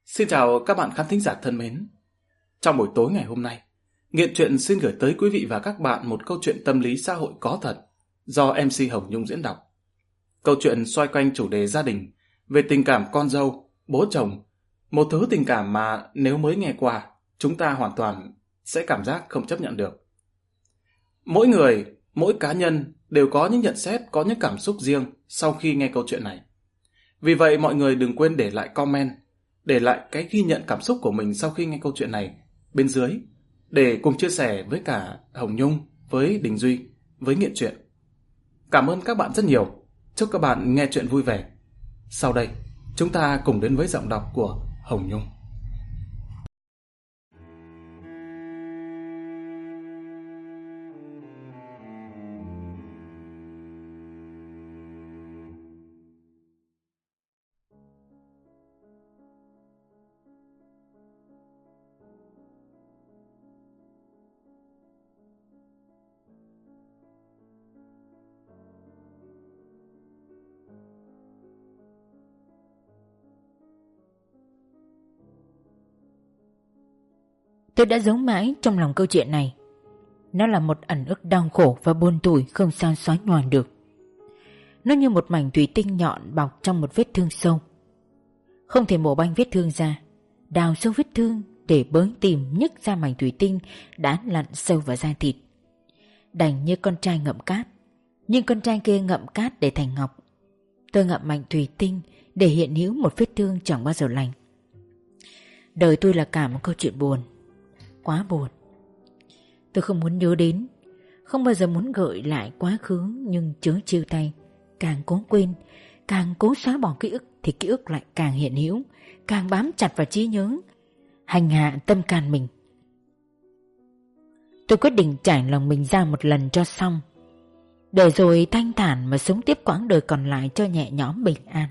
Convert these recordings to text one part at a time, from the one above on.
Xin chào các bạn khán thính giả thân mến. Trong buổi tối ngày hôm nay, Nghiện Truyện xin gửi tới quý vị và các bạn một câu chuyện tâm lý xã hội có thật do MC Hồng Nhung diễn đọc. Câu chuyện xoay quanh chủ đề gia đình, về tình cảm con dâu, bố chồng, một thứ tình cảm mà nếu mới nghe qua, chúng ta hoàn toàn sẽ cảm giác không chấp nhận được. Mỗi người, mỗi cá nhân đều có những nhận xét, có những cảm xúc riêng sau khi nghe câu chuyện này. Vì vậy mọi người đừng quên để lại comment, để lại cái ghi nhận cảm xúc của mình sau khi nghe câu chuyện này bên dưới, để cùng chia sẻ với cả Hồng Nhung, với Đình Duy, với Nghiện Truyện. Cảm ơn các bạn rất nhiều. Chúc các bạn nghe chuyện vui vẻ. Sau đây, chúng ta cùng đến với giọng đọc của Hồng Nhung. Tôi đã giấu mãi trong lòng câu chuyện này. Nó là một ẩn ức đau khổ và buồn tủi không sao xóa nhòa được. Nó như một mảnh thủy tinh nhọn bọc trong một vết thương sâu. Không thể mổ banh vết thương ra, đào sâu vết thương để bới tìm nhức ra mảnh thủy tinh đã lặn sâu vào da thịt. Đành như con trai ngậm cát, nhưng con trai kia ngậm cát để thành ngọc. Tôi ngậm mảnh thủy tinh để hiện hữu một vết thương chẳng bao giờ lành. Đời tôi là cả một câu chuyện buồn, quá buồn. Tôi không muốn nhớ đến, không bao giờ muốn gợi lại quá khứ, nhưng chớ trêu tay. Càng cố quên, càng cố xóa bỏ ký ức thì ký ức lại càng hiện hữu, càng bám chặt vào trí nhớ, hành hạ tâm can mình. Tôi quyết định trải lòng mình ra một lần cho xong, để rồi thanh thản mà sống tiếp quãng đời còn lại cho nhẹ nhõm bình an.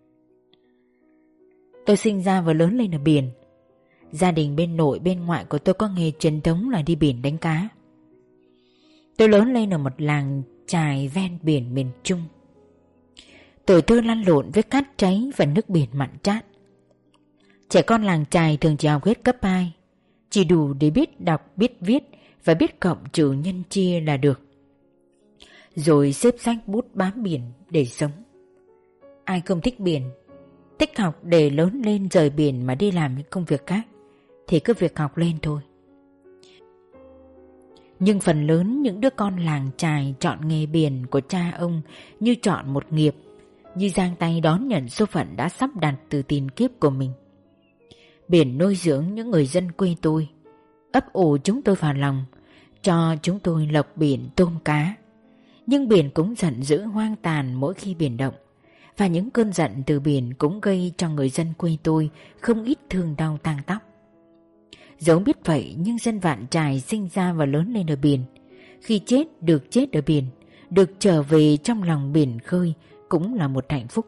Tôi sinh ra và lớn lên ở biển. Gia đình bên nội bên ngoại của tôi có nghề truyền thống là đi biển đánh cá. Tôi lớn lên ở một làng chài ven biển miền Trung. Tuổi thơ lăn lộn với cát cháy và nước biển mặn chát. Trẻ con làng chài thường chỉ học hết cấp 2, chỉ đủ để biết đọc, biết viết và biết cộng trừ nhân chia là được. Rồi xếp sách bút bám biển để sống. Ai không thích biển, thích học để lớn lên rời biển mà đi làm những công việc khác, thì cứ việc học lên thôi. Nhưng phần lớn những đứa con làng chài chọn nghề biển của cha ông như chọn một nghiệp, như giang tay đón nhận số phận đã sắp đặt từ tiền kiếp của mình. Biển nuôi dưỡng những người dân quê tôi, ấp ủ chúng tôi vào lòng, cho chúng tôi lộc biển tôm cá. Nhưng biển cũng giận dữ hoang tàn mỗi khi biển động, và những cơn giận từ biển cũng gây cho người dân quê tôi không ít thương đau tang tóc. Dẫu biết vậy nhưng dân Vạn Trài sinh ra và lớn lên ở biển. Khi chết được chết ở biển, được trở về trong lòng biển khơi cũng là một hạnh phúc.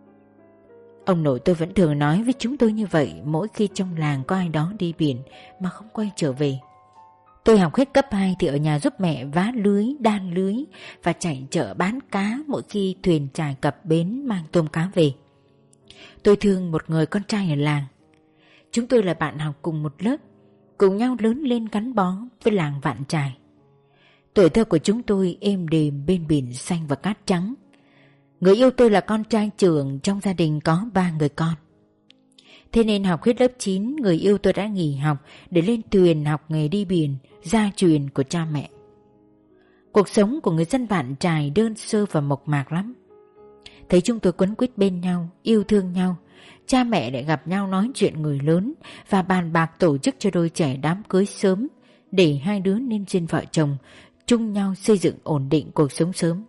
Ông nội tôi vẫn thường nói với chúng tôi như vậy mỗi khi trong làng có ai đó đi biển mà không quay trở về. Tôi học hết cấp 2 thì ở nhà giúp mẹ vá lưới, đan lưới và chạy chợ bán cá mỗi khi thuyền chài cập bến mang tôm cá về. Tôi thương một người con trai ở làng. Chúng tôi là bạn học cùng một lớp, cùng nhau lớn lên gắn bó với làng Vạn Trài. Tuổi thơ của chúng tôi êm đềm bên biển xanh và cát trắng. Người yêu tôi là con trai trưởng trong gia đình có 3 người con. Thế nên học hết lớp 9, người yêu tôi đã nghỉ học để lên thuyền học nghề đi biển, gia truyền của cha mẹ. Cuộc sống của người dân Vạn Trài đơn sơ và mộc mạc lắm. Thấy chúng tôi quấn quýt bên nhau, yêu thương nhau, cha mẹ lại gặp nhau nói chuyện người lớn và bàn bạc tổ chức cho đôi trẻ đám cưới sớm để hai đứa nên duyên vợ chồng, chung nhau xây dựng ổn định cuộc sống sớm.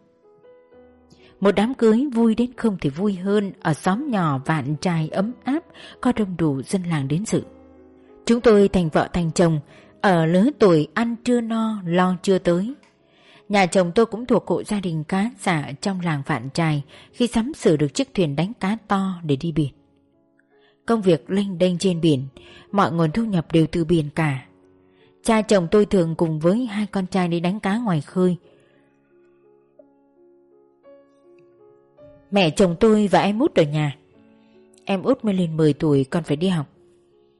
Một đám cưới vui đến không thể vui hơn ở xóm nhỏ Vạn Trài ấm áp, có đông đủ dân làng đến dự. Chúng tôi thành vợ thành chồng, ở lứa tuổi ăn chưa no, lo chưa tới. Nhà chồng tôi cũng thuộc hộ gia đình cá xả trong làng Vạn Trài khi sắm sửa được chiếc thuyền đánh cá to để đi biển. Công việc lênh đênh trên biển, mọi nguồn thu nhập đều từ biển cả. Cha chồng tôi thường cùng với 2 con trai đi đánh cá ngoài khơi. Mẹ chồng tôi và em út ở nhà. Em út mới lên 10 tuổi còn phải đi học.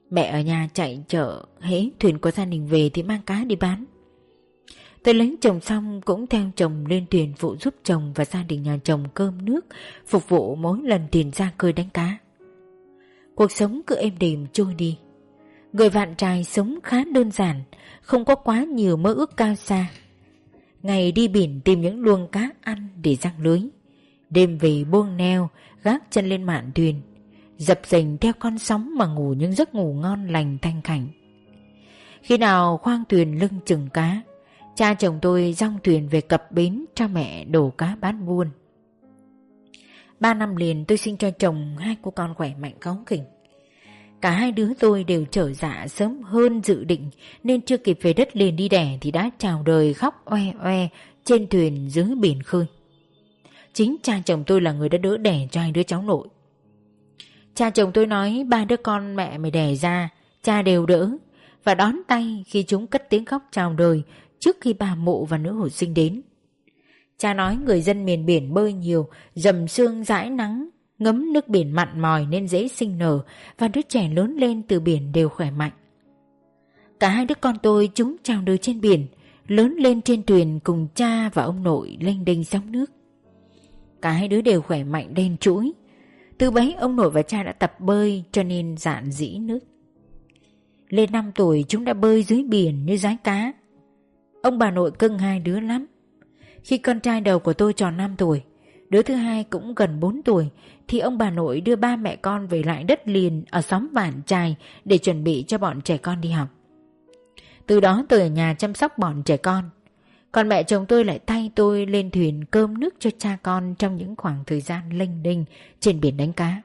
Mẹ ở nhà chạy chợ, hễ thuyền của gia đình về thì mang cá đi bán. Tôi lấy chồng xong cũng theo chồng lên thuyền phụ giúp chồng và gia đình nhà chồng cơm nước, phục vụ mỗi lần thuyền ra khơi đánh cá. Cuộc sống cứ êm đềm trôi đi. Người vạn trài sống khá đơn giản, không có quá nhiều mơ ước cao xa. Ngày đi biển tìm những luồng cá ăn để giăng lưới, đêm về buông neo, gác chân lên mạn thuyền, dập dềnh theo con sóng mà ngủ những giấc ngủ ngon lành thanh khảnh. Khi nào khoang thuyền lưng chừng cá, cha chồng tôi dong thuyền về cập bến cho mẹ đổ cá bán buôn. 3 năm liền tôi sinh cho chồng 2 cô con khỏe mạnh cáu kỉnh. Cả 2 đứa tôi đều trở dạ sớm hơn dự định, nên chưa kịp về đất liền đi đẻ thì đã chào đời khóc oe oe trên thuyền dưới biển khơi. Chính cha chồng tôi là người đã đỡ đẻ cho 2 đứa cháu nội. Cha chồng tôi nói 3 đứa con mẹ mày đẻ ra, cha đều đỡ, và đón tay khi chúng cất tiếng khóc chào đời trước khi bà mụ và nữ hồi sinh đến. Cha nói người dân miền biển bơi nhiều, dầm sương dãi nắng, ngấm nước biển mặn mòi nên dễ sinh nở, và đứa trẻ lớn lên từ biển đều khỏe mạnh. Cả 2 đứa con tôi chúng chào đời trên biển, lớn lên trên thuyền cùng cha và ông nội lênh đênh sóng nước. Cả 2 đứa đều khỏe mạnh đen trũi. Từ bấy ông nội và cha đã tập bơi cho nên dạn dĩ nước. Lên 5 tuổi chúng đã bơi dưới biển như rái cá. Ông bà nội cưng 2 đứa lắm. Khi con trai đầu của tôi tròn 5 tuổi, đứa thứ hai cũng gần 4 tuổi, thì ông bà nội đưa 3 mẹ con về lại đất liền ở xóm Vạn Trài để chuẩn bị cho bọn trẻ con đi học. Từ đó tôi ở nhà chăm sóc bọn trẻ con, còn mẹ chồng tôi lại thay tôi lên thuyền cơm nước cho cha con trong những khoảng thời gian lênh đênh trên biển đánh cá.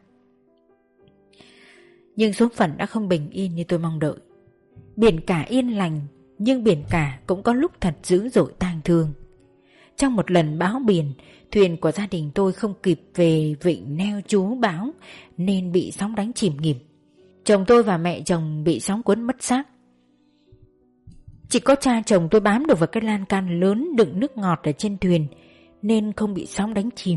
Nhưng số phận đã không bình yên như tôi mong đợi. Biển cả yên lành, nhưng biển cả cũng có lúc thật dữ dội tang thương. Trong một lần bão biển, thuyền của gia đình tôi không kịp về vịnh neo trú bão nên bị sóng đánh chìm nghỉm. Chồng tôi và mẹ chồng bị sóng cuốn mất xác. Chỉ có cha chồng tôi bám được vào cái lan can lớn đựng nước ngọt ở trên thuyền nên không bị sóng đánh chìm.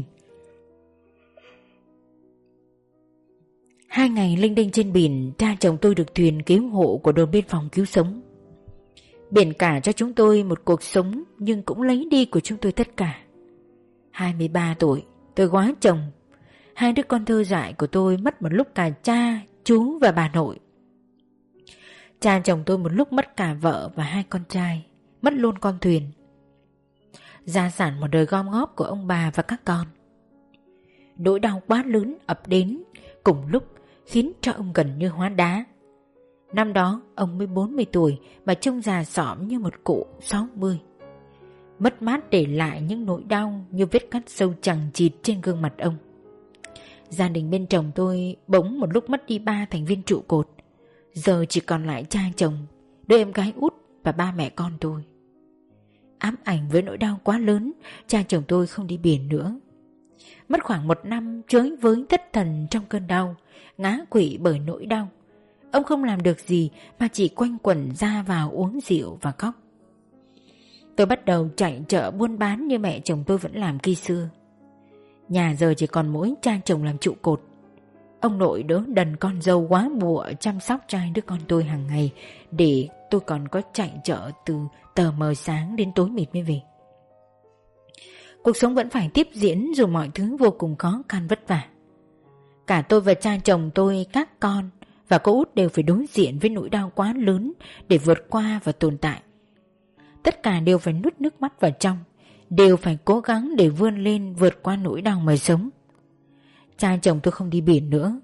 2 ngày lênh đênh trên biển, cha chồng tôi được thuyền cứu hộ của đồn biên phòng cứu sống. Biển cả cho chúng tôi một cuộc sống, nhưng cũng lấy đi của chúng tôi tất cả. 23 tuổi, tôi góa chồng. 2 đứa con thơ dại của tôi mất một lúc cả cha, chú và bà nội. Cha chồng tôi một lúc mất cả vợ và 2 con trai, mất luôn con thuyền. Gia sản một đời gom góp của ông bà và các con. Nỗi đau quá lớn ập đến cùng lúc khiến cho ông gần như hóa đá. Năm đó ông mới 40 tuổi mà trông già xõm như một cụ 60. Mất mát để lại những nỗi đau như vết cắt sâu chằng chịt trên gương mặt ông. Gia đình bên chồng tôi bỗng một lúc mất đi 3 thành viên trụ cột. Giờ chỉ còn lại cha chồng, đứa em gái út và 3 mẹ con tôi. Ám ảnh với nỗi đau quá lớn, cha chồng tôi không đi biển nữa. Mất khoảng 1 năm chới với thất thần trong cơn đau, ngã quỵ bởi nỗi đau. Ông không làm được gì mà chỉ quanh quẩn ra vào uống rượu và khóc. Tôi bắt đầu chạy chợ buôn bán như mẹ chồng tôi vẫn làm khi xưa. Nhà giờ chỉ còn mỗi cha chồng làm trụ cột. Ông nội đỡ đần con dâu quá bụa chăm sóc cho 2 đứa con tôi hàng ngày, để tôi còn có chạy chợ từ tờ mờ sáng đến tối mịt mới về. Cuộc sống vẫn phải tiếp diễn dù mọi thứ vô cùng khó khăn vất vả. Cả tôi và cha chồng tôi, các con và cô út đều phải đối diện với nỗi đau quá lớn để vượt qua và tồn tại. Tất cả đều phải nuốt nước mắt vào trong, đều phải cố gắng để vươn lên vượt qua nỗi đau mà sống. Cha chồng tôi không đi biển nữa.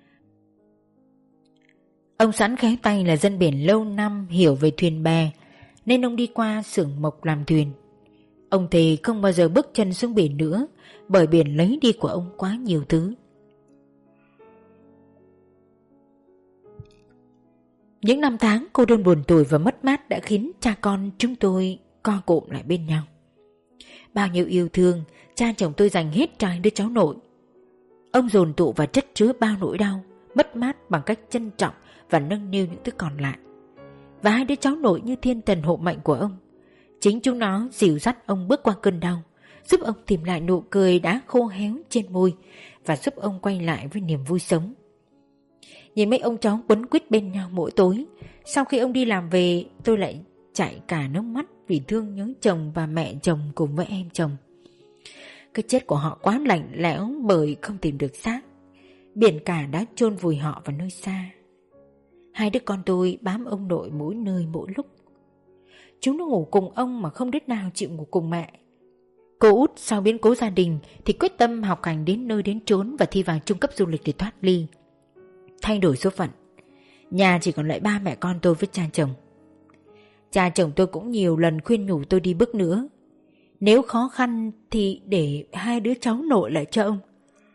Ông sẵn khéo tay là dân biển lâu năm, hiểu về thuyền bè, nên ông đi qua xưởng mộc làm thuyền. Ông thề không bao giờ bước chân xuống biển nữa, bởi biển lấy đi của ông quá nhiều thứ. Những năm tháng cô đơn buồn tủi và mất mát đã khiến cha con chúng tôi co cụm lại bên nhau. Bao nhiêu yêu thương, cha chồng tôi dành hết cho 2 đứa cháu nội. Ông dồn tụ và chất chứa bao nỗi đau, mất mát bằng cách trân trọng và nâng niu những thứ còn lại. Và 2 đứa cháu nội như thiên thần hộ mệnh của ông. Chính chúng nó dìu dắt ông bước qua cơn đau, giúp ông tìm lại nụ cười đã khô héo trên môi và giúp ông quay lại với niềm vui sống. Nhìn mấy ông cháu quấn quýt bên nhau mỗi tối. Sau khi ông đi làm về, tôi lại chảy cả nước mắt vì thương nhớ chồng và mẹ chồng cùng với em chồng. Cái chết của họ quá lạnh lẽo bởi không tìm được xác. Biển cả đã chôn vùi họ vào nơi xa. Hai đứa con tôi bám ông nội mỗi nơi mỗi lúc. Chúng nó ngủ cùng ông mà không đứa nào chịu ngủ cùng mẹ. Cô út sau biến cố gia đình thì quyết tâm học hành đến nơi đến chốn và thi vào trung cấp du lịch để thoát ly, thay đổi số phận. Nhà chỉ còn lại ba mẹ con tôi với cha chồng. Cha chồng tôi cũng nhiều lần khuyên nhủ tôi đi bước nữa. Nếu khó khăn thì để hai đứa cháu nội lại cho ông.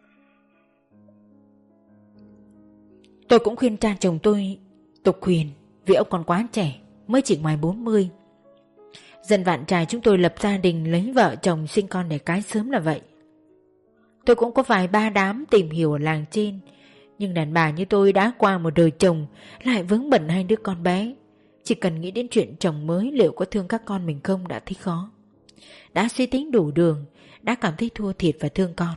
Tôi cũng khuyên cha chồng tôi tục huyền vì ông còn quá trẻ, mới chỉ ngoài 40. Dân Vạn Trài chúng tôi lập gia đình, lấy vợ chồng, sinh con đẻ cái sớm là vậy. Tôi cũng có vài ba đám tìm hiểu ở làng trên, nhưng đàn bà như tôi đã qua một đời chồng lại vướng bận hai đứa con bé. Chỉ cần nghĩ đến chuyện chồng mới liệu có thương các con mình không đã thấy khó. Đã suy tính đủ đường, đã cảm thấy thua thiệt và thương con.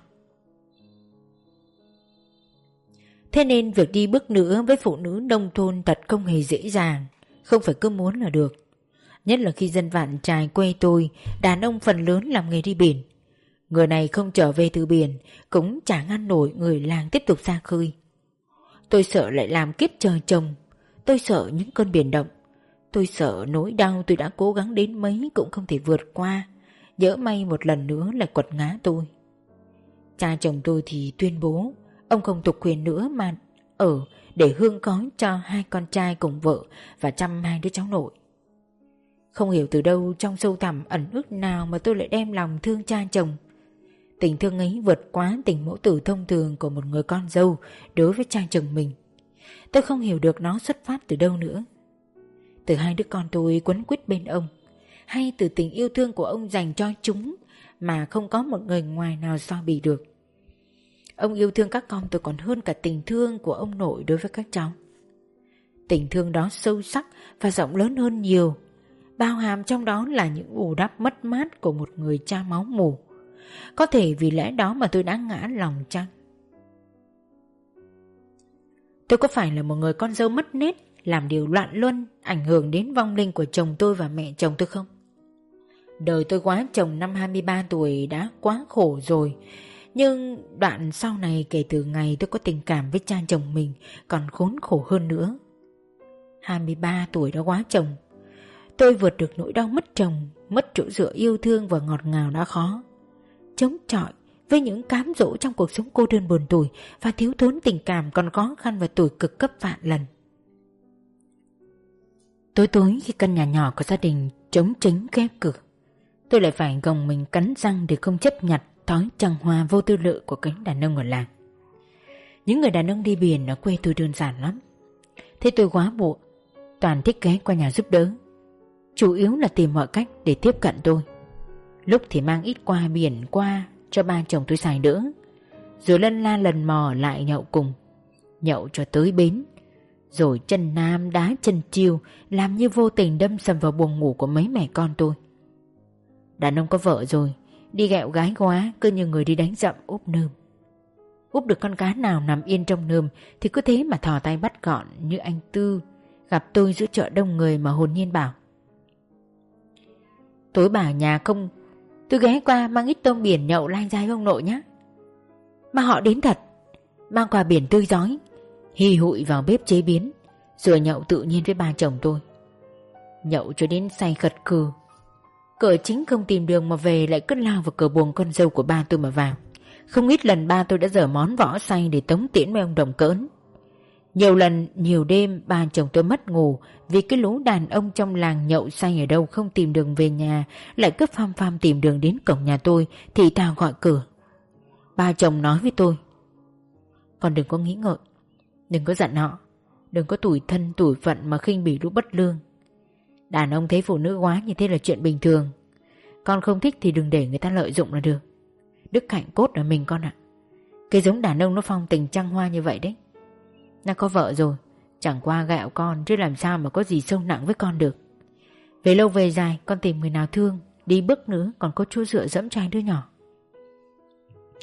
Thế nên việc đi bước nữa với phụ nữ nông thôn thật không hề dễ dàng, không phải cứ muốn là được. Nhất là khi dân Vạn Trài quê tôi, đàn ông phần lớn làm nghề đi biển. Người này không trở về từ biển, cũng chả ngăn nổi người làng tiếp tục ra khơi. Tôi sợ lại làm kiếp trời chồng. Tôi sợ những cơn biển động. Tôi sợ nỗi đau tôi đã cố gắng đến mấy cũng không thể vượt qua. Nhỡ may một lần nữa lại quật ngã tôi. Cha chồng tôi thì tuyên bố ông không tục quyền nữa mà ở để hương khói cho hai con trai cùng vợ và chăm hai đứa cháu nội. Không hiểu từ đâu trong sâu thẳm ẩn ức nào mà tôi lại đem lòng thương cha chồng. Tình thương ấy vượt quá tình mẫu tử thông thường của một người con dâu đối với cha chồng mình. Tôi không hiểu được nó xuất phát từ đâu nữa. Từ hai đứa con tôi quấn quýt bên ông, hay từ tình yêu thương của ông dành cho chúng mà không có một người ngoài nào so bì được. Ông yêu thương các con tôi còn hơn cả tình thương của ông nội đối với các cháu. Tình thương đó sâu sắc và rộng lớn hơn nhiều, bao hàm trong đó là những ù đắp mất mát của một người cha máu mủ. Có thể vì lẽ đó mà tôi đã ngã lòng chăng? Tôi có phải là một người con dâu mất nết, làm điều loạn luân, ảnh hưởng đến vong linh của chồng tôi và mẹ chồng tôi không? Đời tôi quá chồng năm 23 tuổi đã quá khổ rồi. Nhưng đoạn sau này kể từ ngày tôi có tình cảm với cha chồng mình còn khốn khổ hơn nữa. 23 tuổi đã quá chồng. Tôi vượt được nỗi đau mất chồng, mất chỗ dựa yêu thương và ngọt ngào đã khó. Chống chọi với những cám dỗ trong cuộc sống cô đơn buồn tủi và thiếu thốn tình cảm còn khó khăn và tủi cực gấp vạn lần. Tối tối khi căn nhà nhỏ của gia đình trống tránh khép cửa, tôi lại phải gồng mình cắn răng để không chấp nhặt thói trăng hoa vô tư lự của cánh đàn ông ở làng. Những người đàn ông đi biển ở quê tôi đơn giản lắm. Thế tôi quá muộn, toàn thích ghé qua nhà giúp đỡ, chủ yếu là tìm mọi cách để tiếp cận tôi. Lúc thì mang ít qua biển qua cho ba chồng tôi xài đỡ, rồi lân la lần mò lại nhậu cùng, nhậu cho tới bến, rồi chân nam đá chân chiêu, làm như vô tình đâm sầm vào buồng ngủ của mấy mẹ con tôi. Đàn ông có vợ rồi, đi ghẹo gái quá, cứ như người đi đánh dậm úp nơm. Úp được con cá nào nằm yên trong nơm thì cứ thế mà thò tay bắt gọn, như anh Tư gặp tôi giữa chợ đông người mà hồn nhiên bảo: tối bà nhà không, tôi ghé qua mang ít tôm biển nhậu lai dai với ông nội nhé. Mà họ đến thật, mang quà biển tươi rói, hì hụi vào bếp chế biến, rồi nhậu tự nhiên với ba chồng tôi. Nhậu cho đến say khật khừ, cửa chính không tìm đường mà về lại cứ lao vào cửa buồng con dâu của ba tôi mà vào. Không ít lần ba tôi đã dở món võ say để tống tiễn với ông đồng cỡn. Nhiều lần, nhiều đêm ba chồng tôi mất ngủ vì cái lũ đàn ông trong làng nhậu say ở đâu không tìm đường về nhà, lại cứ pham pham tìm đường đến cổng nhà tôi thì thào gọi cửa. Ba chồng nói với tôi: con đừng có nghĩ ngợi, đừng có giận họ, đừng có tủi thân tủi phận mà khinh bỉ lũ bất lương. Đàn ông thấy phụ nữ quá như thế là chuyện bình thường. Con không thích thì đừng để người ta lợi dụng là được. Đức hạnh cốt ở mình con ạ. Cái giống đàn ông nó phong tình trăng hoa như vậy đấy. Nó có vợ rồi, chẳng qua gẹo con chứ làm sao mà có gì sâu nặng với con được. Về lâu về dài con tìm người nào thương, đi bước nữa còn có chỗ dựa dẫm cho hai đứa nhỏ.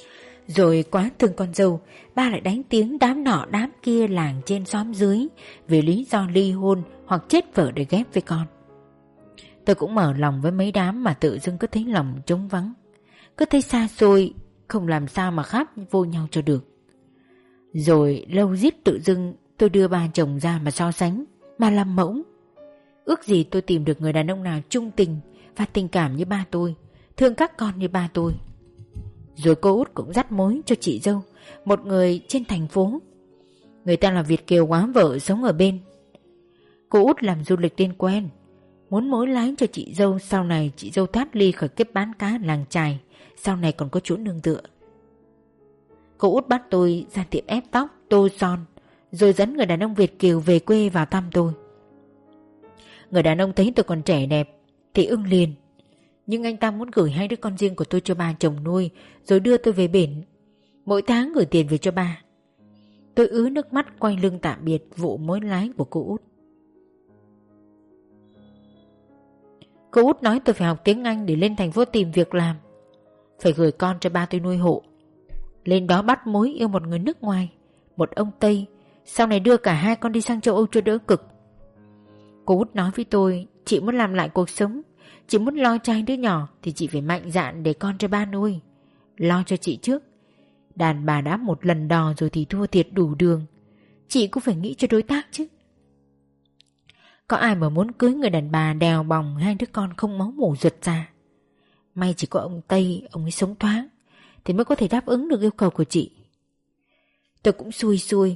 Rồi quá thương con dâu, ba lại đánh tiếng đám nọ đám kia làng trên xóm dưới vì lý do ly hôn hoặc chết vợ để ghép với con. Tôi cũng mở lòng với mấy đám mà tự dưng cứ thấy lòng trống vắng, cứ thấy xa xôi, không làm sao mà khắp vô nhau cho được. Rồi lâu giết tự dưng tôi đưa ba chồng ra mà so sánh, mà làm mẫu. Ước gì tôi tìm được người đàn ông nào trung tình và tình cảm như ba tôi, thương các con như ba tôi. Rồi cô út cũng dắt mối cho chị dâu, một người trên thành phố. Người ta là Việt kiều quá vợ sống ở bên. Cô út làm du lịch liên quen, muốn mối lái cho chị dâu, sau này chị dâu thoát ly khỏi kiếp bán cá làng chài, sau này còn có chỗ nương tựa. Cô út bắt tôi ra tiệm ép tóc, tô son, rồi dẫn người đàn ông Việt kiều về quê vào thăm tôi. Người đàn ông thấy tôi còn trẻ đẹp thì ưng liền, nhưng anh ta muốn gửi 2 đứa con riêng của tôi cho ba chồng nuôi, rồi đưa tôi về bển, mỗi tháng gửi tiền về cho ba. Tôi ứa nước mắt quay lưng tạm biệt vụ mối lái của cô út. Cô út nói tôi phải học tiếng Anh để lên thành phố tìm việc làm, phải gửi con cho ba tôi nuôi hộ. Lên đó bắt mối yêu một người nước ngoài, một ông Tây, sau này đưa cả 2 con đi sang châu Âu cho đỡ cực. Cô út nói với tôi, chị muốn làm lại cuộc sống, chị muốn lo cho 2 đứa nhỏ thì chị phải mạnh dạn để con cho ba nuôi. Lo cho chị trước. Đàn bà đã một lần đò rồi thì thua thiệt đủ đường, chị cũng phải nghĩ cho đối tác chứ. Có ai mà muốn cưới người đàn bà đèo bòng 2 đứa con không máu mủ ruột ra. May chỉ có ông Tây, ông ấy sống thoáng thì mới có thể đáp ứng được yêu cầu của chị. Tôi cũng xui xui.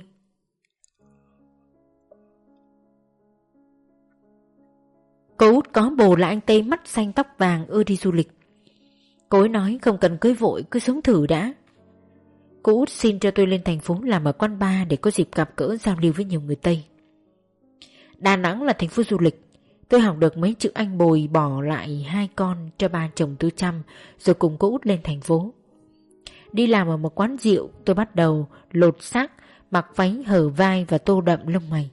Cô út có bồ là anh Tây mắt xanh tóc vàng ưa đi du lịch. Cô ấy nói không cần cưới vội, cứ sống thử đã. Cô út xin cho tôi lên thành phố làm ở quán bar để có dịp gặp gỡ giao lưu với nhiều người Tây. Đà Nẵng là thành phố du lịch. Tôi học được mấy chữ Anh bồi bỏ lại 2 con cho ba chồng tôi chăm, rồi cùng cô út lên thành phố. Đi làm ở một quán rượu, tôi bắt đầu lột xác, mặc váy hở vai và tô đậm lông mày.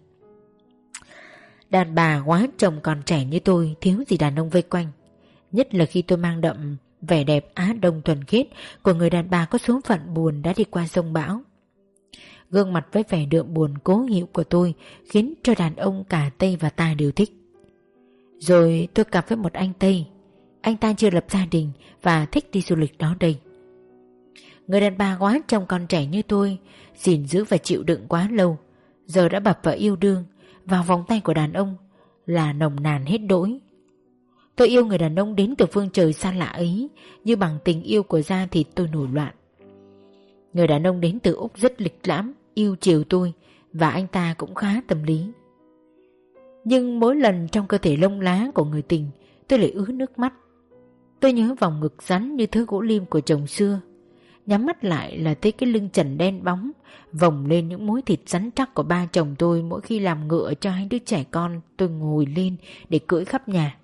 Đàn bà quá chồng còn trẻ như tôi thiếu gì đàn ông vây quanh, nhất là khi tôi mang đậm vẻ đẹp Á Đông thuần khiết của người đàn bà có số phận buồn đã đi qua sông bão. Gương mặt với vẻ đượm buồn cố hữu của tôi khiến cho đàn ông cả Tây và ta đều thích. Rồi tôi cặp với một anh Tây. Anh ta chưa lập gia đình và thích đi du lịch đó đây. Người đàn bà quá chồng còn trẻ như tôi, gìn giữ và chịu đựng quá lâu, giờ đã bập vào yêu đương, vào vòng tay của đàn ông là nồng nàn hết đỗi. Tôi yêu người đàn ông đến từ phương trời xa lạ ấy như bằng tình yêu của da thịt tôi nổi loạn. Người đàn ông đến từ Úc rất lịch lãm, yêu chiều tôi, và anh ta cũng khá tâm lý. Nhưng mỗi lần trong cơ thể lông lá của người tình, tôi lại ứa nước mắt. Tôi nhớ vòng ngực rắn như thớ gỗ lim của chồng xưa. Nhắm mắt lại là thấy cái lưng trần đen bóng vòng lên những mối thịt rắn chắc của ba chồng tôi mỗi khi làm ngựa cho 2 đứa trẻ con tôi ngồi lên để cưỡi khắp nhà.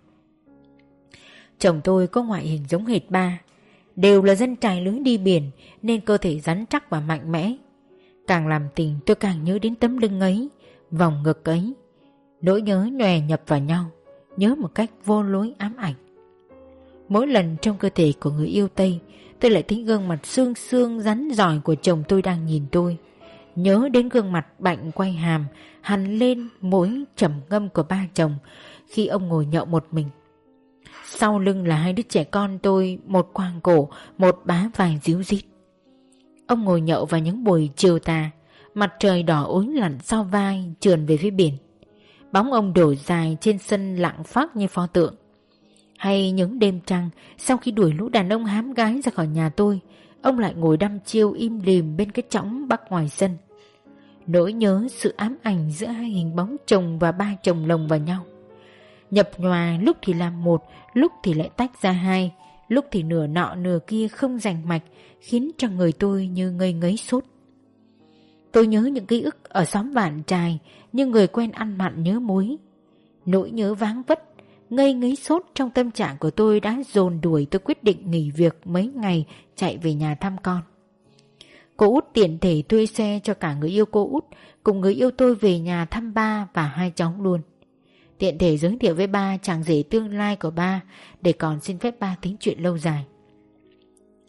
Chồng tôi có ngoại hình giống hệt ba, đều là dân trài lưới đi biển nên cơ thể rắn chắc và mạnh mẽ. Càng làm tình tôi càng nhớ đến tấm lưng ấy, vòng ngực ấy. Nỗi nhớ nhòe nhập vào nhau, nhớ một cách vô lối ám ảnh. Mỗi lần trong cơ thể của người yêu Tây, tôi lại thấy gương mặt xương xương rắn giỏi của chồng tôi đang nhìn tôi. Nhớ đến gương mặt bạnh quay hàm, hằn lên mối trầm ngâm của ba chồng khi ông ngồi nhậu một mình. Sau lưng là 2 đứa trẻ con tôi, một quàng cổ, một bá vai díu dít. Ông ngồi nhậu vào những buổi chiều tà, mặt trời đỏ ối lặn sau vai trườn về phía biển. Bóng ông đổ dài trên sân lặng phác như pho tượng. Hay những đêm trăng, sau khi đuổi lũ đàn ông hám gái ra khỏi nhà tôi, ông lại ngồi đăm chiêu im lìm bên cái chõng bắc ngoài sân. Nỗi nhớ sự ám ảnh giữa 2 hình bóng chồng và ba chồng lồng vào nhau. Nhập nhòa, lúc thì làm một, lúc thì lại tách ra 2, lúc thì nửa nọ nửa kia không rành mạch, khiến cho người tôi như ngây ngấy sốt. Tôi nhớ những ký ức ở xóm Vạn Trài như người quen ăn mặn nhớ muối. Nỗi nhớ váng vất, ngây ngấy sốt trong tâm trạng của tôi đã dồn đuổi tôi quyết định nghỉ việc mấy ngày chạy về nhà thăm con. Cô út tiện thể thuê xe cho cả người yêu cô út cùng người yêu tôi về nhà thăm ba và 2 cháu luôn. Tiện thể giới thiệu với ba chàng rể tương lai của ba để còn xin phép ba tính chuyện lâu dài.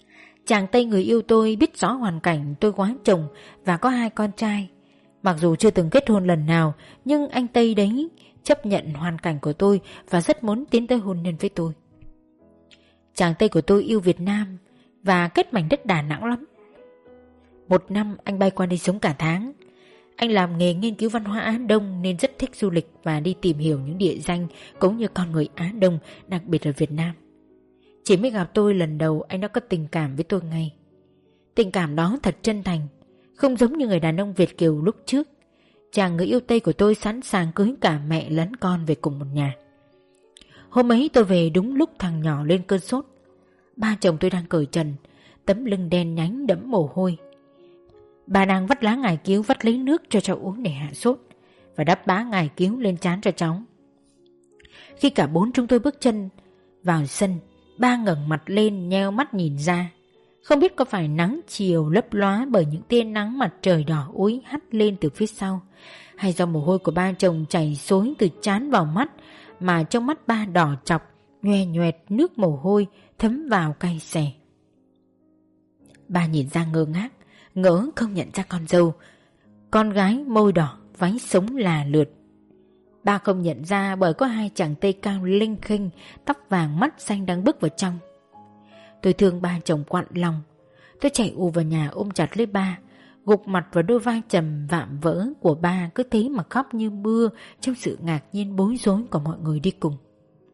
Chàng Tây người yêu tôi biết rõ hoàn cảnh tôi quá chồng và có 2 con trai. Mặc dù chưa từng kết hôn lần nào, nhưng anh Tây đấy chấp nhận hoàn cảnh của tôi và rất muốn tiến tới hôn nhân với tôi. Chàng Tây của tôi yêu Việt Nam và kết mảnh đất Đà Nẵng lắm. 1 năm anh bay qua đây sống cả tháng. Anh làm nghề nghiên cứu văn hóa Á Đông nên rất thích du lịch và đi tìm hiểu những địa danh cũng như con người Á Đông, đặc biệt là Việt Nam. Chỉ mới gặp tôi lần đầu anh đã có tình cảm với tôi ngay. Tình cảm đó thật chân thành, không giống như người đàn ông Việt kiều lúc trước. Chàng người yêu Tây của tôi sẵn sàng cưới cả mẹ lẫn con về cùng một nhà. Hôm ấy tôi về đúng lúc thằng nhỏ lên cơn sốt. Ba chồng tôi đang cởi trần, tấm lưng đen nhánh đẫm mồ hôi. Bà đang vắt lá ngải cứu vắt lấy nước cho cháu uống để hạ sốt và đắp bã ngải cứu lên trán cho cháu. Khi cả 4 chúng tôi bước chân vào sân, ba ngẩng mặt lên nheo mắt nhìn ra. Không biết có phải nắng chiều lấp lóa bởi những tia nắng mặt trời đỏ úi hắt lên từ phía sau, hay do mồ hôi của ba chồng chảy xối từ trán vào mắt mà trong mắt ba đỏ chọc, nhoè nhoẹt nước mồ hôi thấm vào cay xè. Ba nhìn ra ngơ ngác, ngỡ không nhận ra con dâu, con gái môi đỏ, váy sống là lượt. Ba không nhận ra bởi có 2 chàng Tây cao lênh khênh, tóc vàng mắt xanh đang bước vào trong. Tôi thương ba chồng quặn lòng. Tôi chạy ù vào nhà ôm chặt lấy ba, gục mặt vào đôi vai trầm vạm vỡ của ba, cứ thế mà khóc như mưa trong sự ngạc nhiên bối rối của mọi người đi cùng.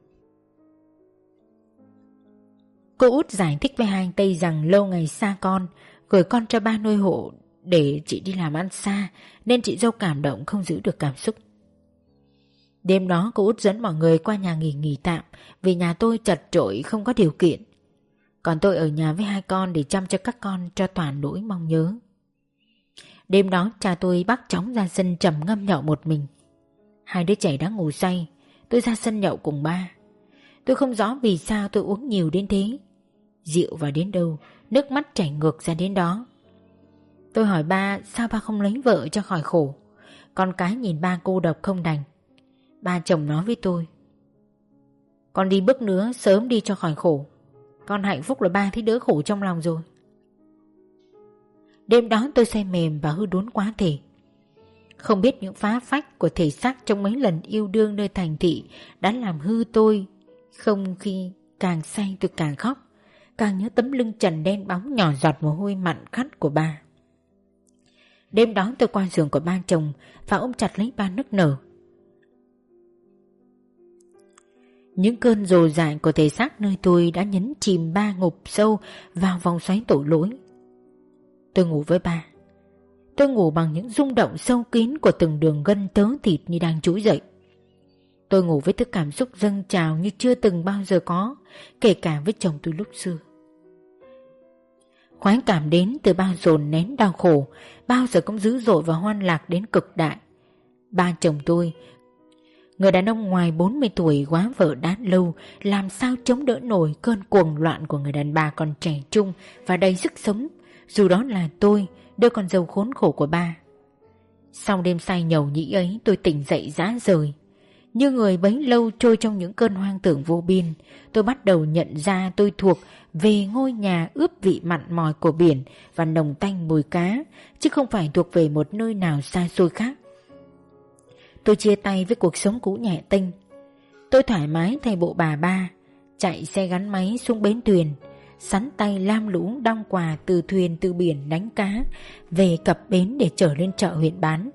Cô út giải thích với 2 anh Tây rằng lâu ngày xa con, gửi con cho ba nuôi hộ để chị đi làm ăn xa, nên chị dâu cảm động không giữ được cảm xúc. Đêm đó cô út dẫn mọi người qua nhà nghỉ tạm vì nhà tôi chật chội không có điều kiện. Còn tôi ở nhà với 2 con để chăm cho các con cho toàn nỗi mong nhớ. Đêm đó cha tôi bắt chóng ra sân trầm ngâm nhậu một mình. 2 đứa trẻ đã ngủ say, tôi ra sân nhậu cùng ba. Tôi không rõ vì sao tôi uống nhiều đến thế. Rượu vào đến đâu, nước mắt chảy ngược ra đến đó. Tôi hỏi ba sao ba không lấy vợ cho khỏi khổ. Con cái nhìn ba cô độc không đành. Ba chồng nói với tôi: con đi bước nữa sớm đi cho khỏi khổ. Con hạnh phúc là ba thấy đỡ khổ trong lòng rồi. Đêm đó tôi say mềm và hư đốn quá thể. Không biết những phá phách của thể xác trong mấy lần yêu đương nơi thành thị đã làm hư tôi. Không, khi càng say tôi càng khóc, càng nhớ tấm lưng trần đen bóng nhỏ giọt mồ hôi mặn khắt của ba. Đêm đó tôi qua giường của ba chồng và ôm chặt lấy ba nức nở. Những cơn dồ dại của thể xác nơi tôi đã nhấn chìm ba ngục sâu vào vòng xoáy tội lỗi. Tôi ngủ với ba. Tôi ngủ bằng những rung động sâu kín của từng đường gân tớ thịt như đang trỗi dậy. Tôi ngủ với thứ cảm xúc dâng trào như chưa từng bao giờ có, kể cả với chồng tôi lúc xưa. Khoái cảm đến từ bao dồn nén đau khổ, bao giờ cũng dữ dội và hoan lạc đến cực đại. Ba chồng tôi, người đàn ông ngoài 40 tuổi quá vợ đã lâu, làm sao chống đỡ nổi cơn cuồng loạn của người đàn bà còn trẻ trung và đầy sức sống, dù đó là tôi, đứa con dâu khốn khổ của ba. Sau đêm say nhầu nhĩ ấy, tôi tỉnh dậy rã rời. Như người bấy lâu trôi trong những cơn hoang tưởng vô biên, tôi bắt đầu nhận ra tôi thuộc về ngôi nhà ướp vị mặn mòi của biển và nồng tanh mùi cá, chứ không phải thuộc về một nơi nào xa xôi khác. Tôi chia tay với cuộc sống cũ nhẹ tênh. Tôi thoải mái thay bộ bà ba, chạy xe gắn máy xuống bến thuyền, sắn tay lam lũ đong quà từ thuyền từ biển đánh cá, về cập bến để chở lên chợ huyện bán.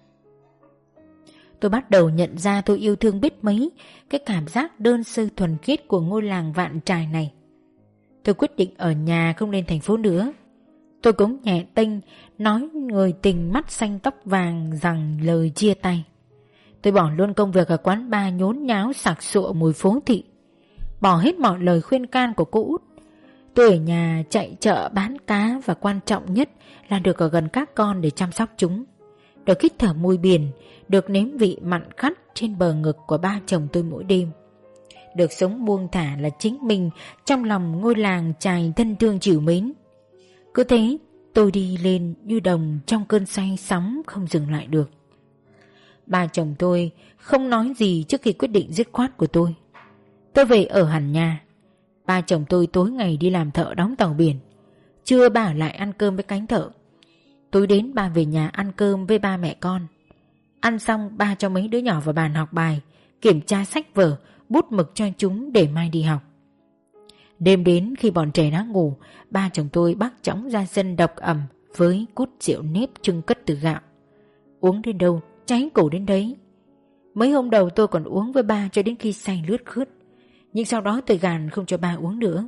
Tôi bắt đầu nhận ra tôi yêu thương biết mấy cái cảm giác đơn sơ thuần khiết của ngôi làng Vạn Trài này. Tôi quyết định ở nhà không lên thành phố nữa. Tôi cũng nhẹ tênh nói người tình mắt xanh tóc vàng rằng lời chia tay. Tôi bỏ luôn công việc ở quán bar nhốn nháo sặc sụa mùi phố thị, bỏ hết mọi lời khuyên can của cô út. Tôi ở nhà chạy chợ bán cá và quan trọng nhất là được ở gần các con để chăm sóc chúng, được hít thở mùi biển, được nếm vị mặn khắt trên bờ ngực của ba chồng tôi mỗi đêm, được sống buông thả là chính mình trong lòng ngôi làng Trài thân thương chịu mến. Cứ thế tôi đi lên như đồng trong cơn say sóng không dừng lại được. Ba chồng tôi không nói gì trước khi quyết định dứt khoát của tôi. Tôi về ở hẳn nhà. Ba chồng tôi tối ngày đi làm thợ đóng tàu biển. Trưa ba ở lại ăn cơm với cánh thợ. Tối đến ba về nhà ăn cơm với ba mẹ con. Ăn xong ba cho mấy đứa nhỏ vào bàn học bài, kiểm tra sách vở, bút mực cho chúng để mai đi học. Đêm đến khi bọn trẻ đã ngủ, ba chồng tôi bắt chóng ra sân độc ẩm với cút rượu nếp trưng cất từ gạo. Uống đến đâu cháy cổ đến đấy. Mấy hôm đầu tôi còn uống với ba cho đến khi say lướt khướt, nhưng sau đó tôi gàn không cho ba uống nữa.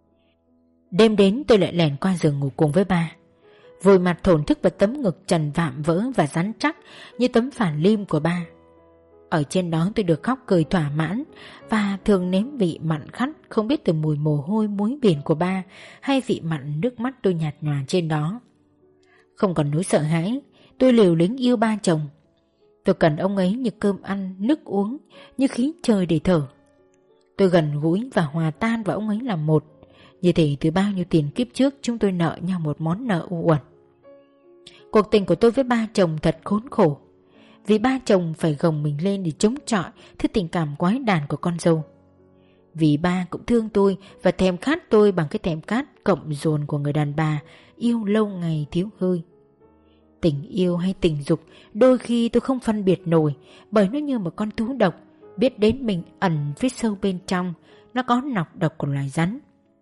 Đêm đến tôi lại lẻn qua giường ngủ cùng với ba, vùi mặt thổn thức vào tấm ngực trần vạm vỡ và rắn chắc như tấm phản lim của ba. Ở trên đó tôi được khóc cười thỏa mãn và thường nếm vị mặn khắt không biết từ mùi mồ hôi muối biển của ba hay vị mặn nước mắt tôi nhạt nhòa trên đó. Không còn nỗi sợ hãi, tôi liều lĩnh yêu ba chồng. Tôi cần ông ấy như cơm ăn, nước uống, như khí trời để thở. Tôi gần gũi và hòa tan vào ông ấy là một, như thể từ bao nhiêu tiền kiếp trước chúng tôi nợ nhau một món nợ u uẩn. Cuộc tình của tôi với ba chồng thật khốn khổ, vì ba chồng phải gồng mình lên để chống chọi thứ tình cảm quái đản của con dâu. Vì ba cũng thương tôi và thèm khát tôi bằng cái thèm khát cộng dồn của người đàn bà yêu lâu ngày thiếu hơi. Tình yêu hay tình dục đôi khi tôi không phân biệt nổi, bởi nó như một con thú độc, biết đến mình ẩn phía sâu bên trong, nó có nọc độc của loài rắn.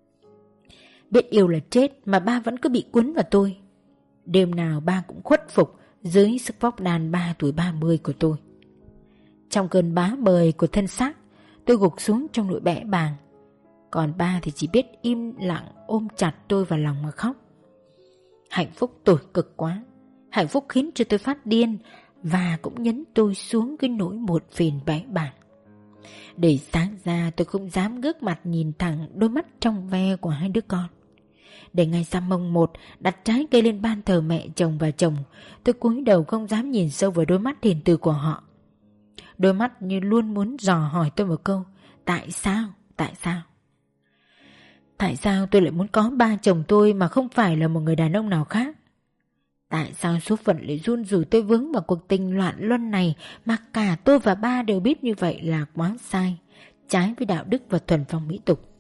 Biết yêu là chết mà ba vẫn cứ bị cuốn vào tôi. Đêm nào ba cũng khuất phục dưới sức vóc đàn bà tuổi 30 của tôi. Trong cơn bá bời của thân xác, tôi gục xuống trong nỗi bẽ bàng. Còn ba thì chỉ biết im lặng ôm chặt tôi vào lòng mà khóc. Hạnh phúc tồi cực quá. Hạnh phúc khiến cho tôi phát điên và cũng nhấn tôi xuống cái nỗi muộn phiền bẽ bàng. Để sáng ra tôi không dám ngước mặt nhìn thẳng đôi mắt trong ve của hai đứa con. Để ngày rằm mồng 1 đặt trái cây lên ban thờ mẹ chồng và chồng, tôi cúi đầu không dám nhìn sâu vào đôi mắt hiền từ của họ. Đôi mắt như luôn muốn dò hỏi tôi một câu: tại sao? Tại sao? Tại sao tôi lại muốn có ba chồng tôi mà không phải là một người đàn ông nào khác? Tại sao số phận lại run rủi tôi vướng vào cuộc tình loạn luân này mà cả tôi và ba đều biết như vậy là quá sai, trái với đạo đức và thuần phong mỹ tục?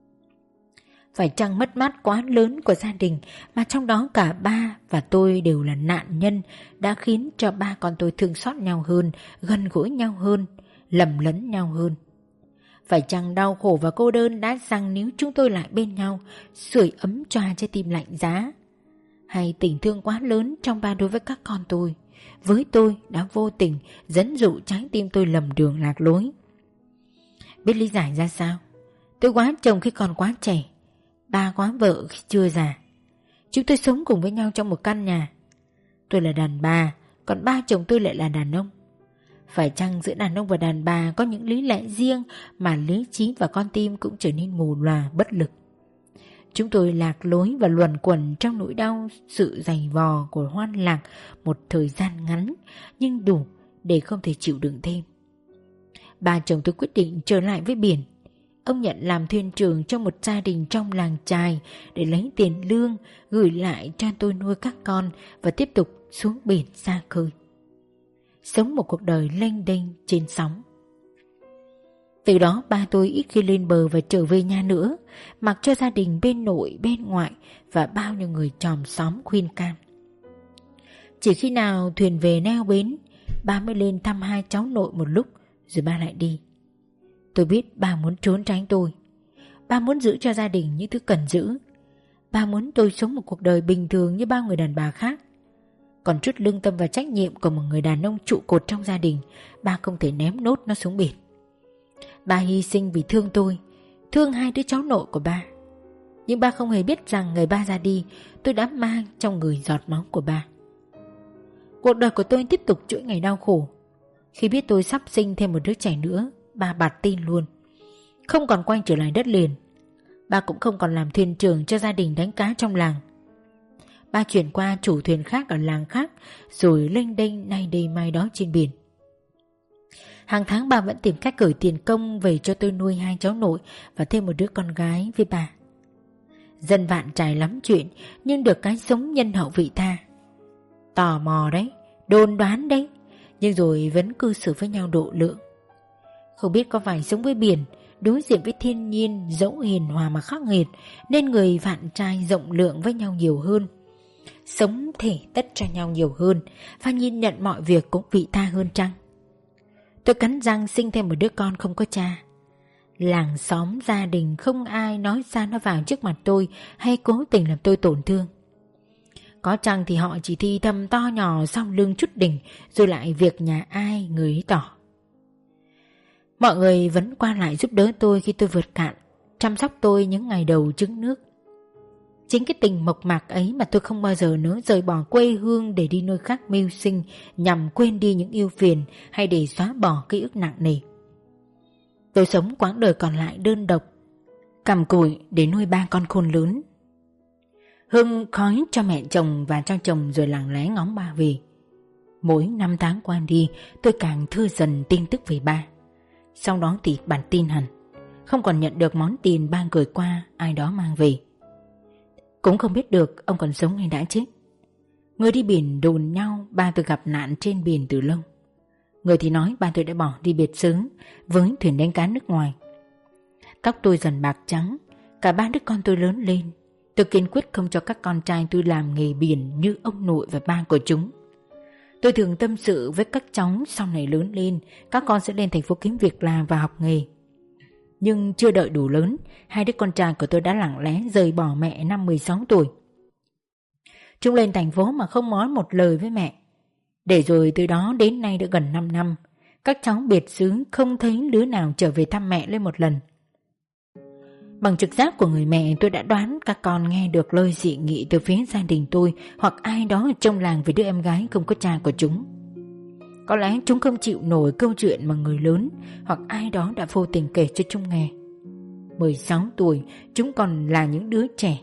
Phải chăng mất mát quá lớn của gia đình mà trong đó cả ba và tôi đều là nạn nhân đã khiến cho ba con tôi thương xót nhau hơn, gần gũi nhau hơn, lầm lẫn nhau hơn? Phải chăng đau khổ và cô đơn đã giằng níu chúng tôi lại bên nhau, sưởi ấm cho hai trái tim lạnh giá? Hay tình thương quá lớn trong ba đối với các con tôi, với tôi đã vô tình dẫn dụ trái tim tôi lầm đường lạc lối? Biết lý giải ra sao? Tôi quá chồng khi còn quá trẻ, ba quá vợ khi chưa già. Chúng tôi sống cùng với nhau trong một căn nhà. Tôi là đàn bà, còn ba chồng tôi lại là đàn ông. Phải chăng giữa đàn ông và đàn bà có những lý lẽ riêng mà lý trí và con tim cũng trở nên mù lòa bất lực? Chúng tôi lạc lối và luẩn quẩn trong nỗi đau sự dày vò của hoan lạc một thời gian ngắn, nhưng đủ để không thể chịu đựng thêm. Ba chồng tôi quyết định trở lại với biển. Ông nhận làm thuyền trưởng trong một gia đình trong làng chài để lấy tiền lương gửi lại cho tôi nuôi các con và tiếp tục xuống biển ra khơi, sống một cuộc đời lênh đênh trên sóng. Từ đó ba tôi ít khi lên bờ và trở về nhà nữa, mặc cho gia đình bên nội bên ngoại và bao nhiêu người chòm xóm khuyên can. Chỉ khi nào thuyền về neo bến, ba mới lên thăm hai cháu nội một lúc rồi ba lại đi. Tôi biết ba muốn trốn tránh tôi. Ba muốn giữ cho gia đình những thứ cần giữ. Ba muốn tôi sống một cuộc đời bình thường như bao người đàn bà khác. Còn chút lương tâm và trách nhiệm của một người đàn ông trụ cột trong gia đình, ba không thể ném nốt nó xuống biển. Ba hy sinh vì thương tôi, thương hai đứa cháu nội của ba. Nhưng ba không hề biết rằng ngày ba ra đi, tôi đã mang trong người giọt máu của ba. Cuộc đời của tôi tiếp tục chuỗi ngày đau khổ. Khi biết tôi sắp sinh thêm một đứa trẻ nữa, ba bạt tin luôn, không còn quay trở lại đất liền. Ba cũng không còn làm thuyền trưởng cho gia đình đánh cá trong làng. Ba chuyển qua chủ thuyền khác ở làng khác, rồi lênh đênh nay đây mai đó trên biển. Hàng tháng ba vẫn tìm cách gửi tiền công về cho tôi nuôi hai cháu nội và thêm một đứa con gái với bà. Dân vạn trải lắm chuyện, nhưng được cái sống nhân hậu vị tha. Tò mò đấy, đồn đoán đấy, nhưng rồi vẫn cư xử với nhau độ lượng. Không biết có phải sống với biển, đối diện với thiên nhiên dẫu hiền hòa mà khắc nghiệt, nên người bạn trai rộng lượng với nhau nhiều hơn, sống thể tất cho nhau nhiều hơn, và nhìn nhận mọi việc cũng vị tha hơn chăng? Tôi cắn răng sinh thêm một đứa con không có cha. Làng xóm gia đình không ai nói ra nó vào trước mặt tôi hay cố tình làm tôi tổn thương. Có chăng thì họ chỉ thi thầm to nhỏ sau lưng chút đỉnh, rồi lại việc nhà ai người ấy tỏ. Mọi người vẫn qua lại giúp đỡ tôi khi tôi vượt cạn, chăm sóc tôi những ngày đầu trứng nước. Chính cái tình mộc mạc ấy mà tôi không bao giờ nữa rời bỏ quê hương để đi nơi khác mưu sinh, nhằm quên đi những ưu phiền hay để xóa bỏ ký ức nặng nề. Tôi sống quãng đời còn lại đơn độc, cặm cụi để nuôi 3 con khôn lớn. Hưng khói cho mẹ chồng và cho chồng rồi lặng lẽ ngóng ba về. Mỗi năm tháng qua đi, tôi càng thưa dần tin tức về ba. Sau đó thì bản tin hẳn, không còn nhận được món tiền ba gửi qua ai đó mang về. Cũng không biết được ông còn sống hay đã chết. Người đi biển đồn nhau ba tôi gặp nạn trên biển từ lâu. Người thì nói ba tôi đã bỏ đi biệt xứ với thuyền đánh cá nước ngoài. Tóc tôi dần bạc trắng, cả 3 đứa con tôi lớn lên. Tôi kiên quyết không cho các con trai tôi làm nghề biển như ông nội và ba của chúng. Tôi thường tâm sự với các cháu sau này lớn lên, các con sẽ lên thành phố kiếm việc làm và học nghề. Nhưng chưa đợi đủ lớn, 2 đứa con trai của tôi đã lặng lẽ rời bỏ mẹ năm 16 tuổi. Chúng lên thành phố mà không nói một lời với mẹ. Để rồi từ đó đến nay đã gần 5 năm, các cháu biệt xứ không thấy đứa nào trở về thăm mẹ lên một lần. Bằng trực giác của người mẹ, tôi đã đoán các con nghe được lời dị nghị từ phía gia đình tôi hoặc ai đó ở trong làng về đứa em gái không có cha của chúng. Có lẽ chúng không chịu nổi câu chuyện mà người lớn hoặc ai đó đã vô tình kể cho chúng nghe. 16 tuổi, chúng còn là những đứa trẻ.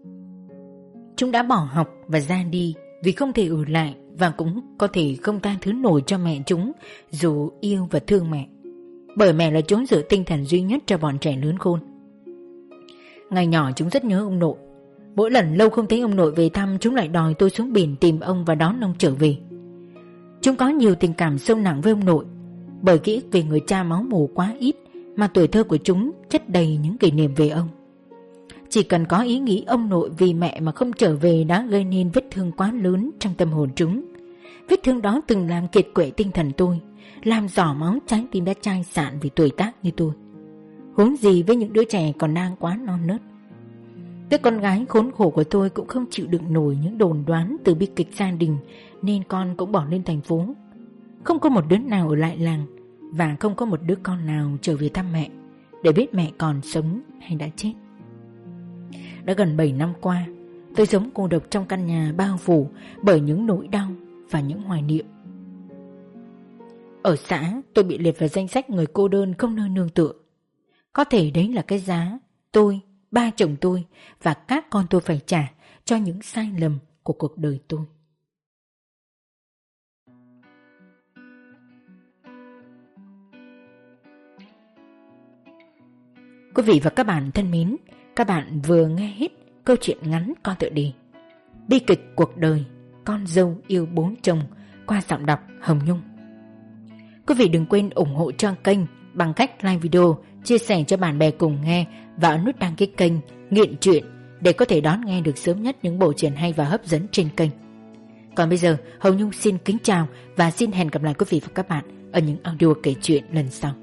Chúng đã bỏ học và ra đi vì không thể ở lại, và cũng có thể không tha thứ nổi cho mẹ chúng dù yêu và thương mẹ. Bởi mẹ là chỗ dựa tinh thần duy nhất cho bọn trẻ lớn khôn. Ngày nhỏ chúng rất nhớ ông nội. Mỗi lần lâu không thấy ông nội về thăm, chúng lại đòi tôi xuống biển tìm ông và đón ông trở về. Chúng có nhiều tình cảm sâu nặng với ông nội, bởi ký ức về người cha máu mủ quá ít mà tuổi thơ của chúng chất đầy những kỷ niệm về ông. Chỉ cần có ý nghĩ ông nội vì mẹ mà không trở về đã gây nên vết thương quá lớn trong tâm hồn chúng. Vết thương đó từng làm kiệt quệ tinh thần tôi, làm rỏ máu trái tim đã chai sạn vì tuổi tác như tôi. Huống gì với những đứa trẻ còn đang quá non nớt. Đứa con gái khốn khổ của tôi cũng không chịu đựng nổi những đồn đoán từ bi kịch gia đình, nên con cũng bỏ lên thành phố. Không có một đứa nào ở lại làng, và không có một đứa con nào trở về thăm mẹ để biết mẹ còn sống hay đã chết. Đã gần 7 năm qua, tôi sống cô độc trong căn nhà bao phủ bởi những nỗi đau và những hoài niệm. Ở xã, tôi bị liệt vào danh sách người cô đơn không nơi nương tựa. Có thể đấy là cái giá tôi, ba chồng tôi và các con tôi phải trả cho những sai lầm của cuộc đời tôi. Quý vị và các bạn thân mến, các bạn vừa nghe hết câu chuyện ngắn có tựa đề Bi kịch cuộc đời, con dâu yêu bố chồng qua giọng đọc Hồng Nhung. Quý vị đừng quên ủng hộ cho kênh bằng cách like video, chia sẻ cho bạn bè cùng nghe và ấn nút đăng ký kênh Nghiện Truyện để có thể đón nghe được sớm nhất những bộ truyện hay và hấp dẫn trên kênh. Còn bây giờ, Hồng Nhung xin kính chào và xin hẹn gặp lại quý vị và các bạn ở những audio kể chuyện lần sau.